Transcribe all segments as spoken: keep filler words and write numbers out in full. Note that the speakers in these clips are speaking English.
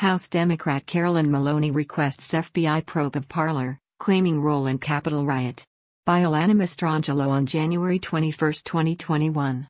House Democrat Carolyn Maloney requests F B I probe of Parler, claiming role in Capitol riot. By Alana Mastrangelo on January twenty-first, twenty twenty-one.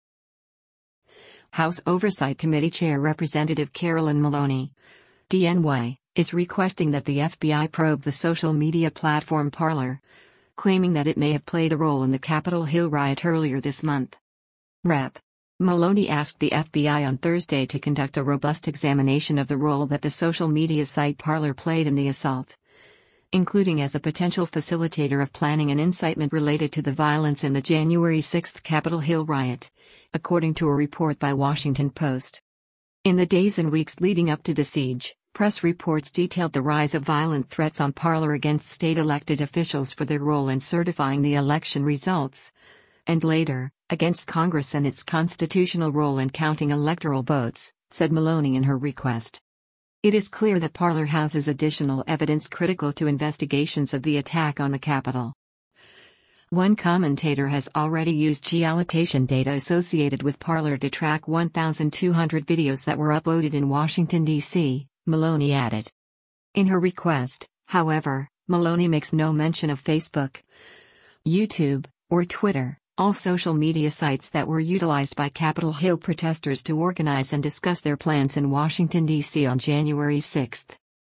House Oversight Committee Chair Representative Carolyn Maloney, D N Y, is requesting that the F B I probe the social media platform Parler, claiming that it may have played a role in the Capitol Hill riot earlier this month. Representative Maloney asked the F B I on Thursday to conduct a robust examination of the role that the social media site Parler played in the assault, including as a potential facilitator of planning and incitement related to the violence in the January sixth Capitol Hill riot, according to a report by Washington Post. In the days and weeks leading up to the siege, press reports detailed the rise of violent threats on Parler against state elected officials for their role in certifying the election results, and later, against Congress and its constitutional role in counting electoral votes, said Maloney in her request. It is clear that Parler houses additional evidence critical to investigations of the attack on the Capitol. One commentator has already used geolocation data associated with Parler to track one thousand two hundred videos that were uploaded in Washington, D C, Maloney added. In her request, however, Maloney makes no mention of Facebook, YouTube, or Twitter, all social media sites that were utilized by Capitol Hill protesters to organize and discuss their plans in Washington, D C on January sixth.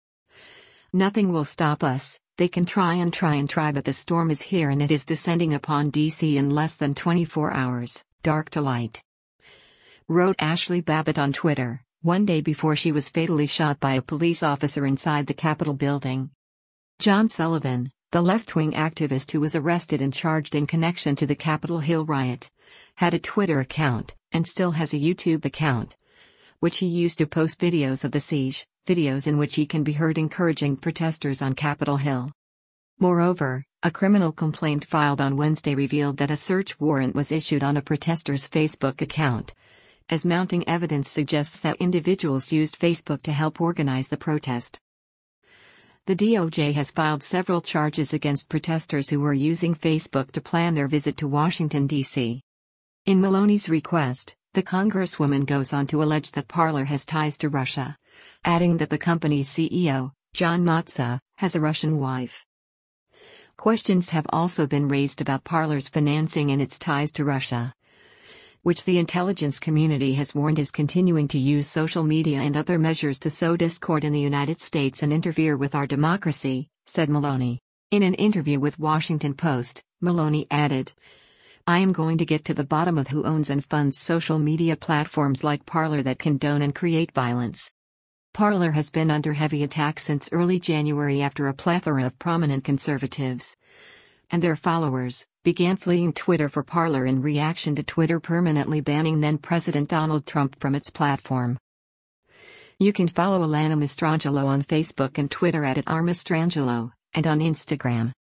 Nothing will stop us. They can try and try and try, but the storm is here and it is descending upon D C in less than twenty-four hours, dark to light, wrote Ashley Babbitt on Twitter, one day before she was fatally shot by a police officer inside the Capitol building. John Sullivan, the left-wing activist who was arrested and charged in connection to the Capitol Hill riot, had a Twitter account, and still has a YouTube account, which he used to post videos of the siege, videos in which he can be heard encouraging protesters on Capitol Hill. Moreover, a criminal complaint filed on Wednesday revealed that a search warrant was issued on a protester's Facebook account, as mounting evidence suggests that individuals used Facebook to help organize the protest. The D O J has filed several charges against protesters who were using Facebook to plan their visit to Washington, D C. In Maloney's request, the Congresswoman goes on to allege that Parler has ties to Russia, adding that the company's C E O, John Matza, has a Russian wife. Questions have also been raised about Parler's financing and its ties to Russia, which the intelligence community has warned is continuing to use social media and other measures to sow discord in the United States and interfere with our democracy, said Maloney. In an interview with Washington Post, Maloney added, "I am going to get to the bottom of who owns and funds social media platforms like Parler that condone and create violence." Parler has been under heavy attack since early January after a plethora of prominent conservatives and their followers began fleeing Twitter for Parler in reaction to Twitter permanently banning then-President Donald Trump from its platform. You can follow Alana Mastrangelo on Facebook and Twitter at @rmastrangelo, and on Instagram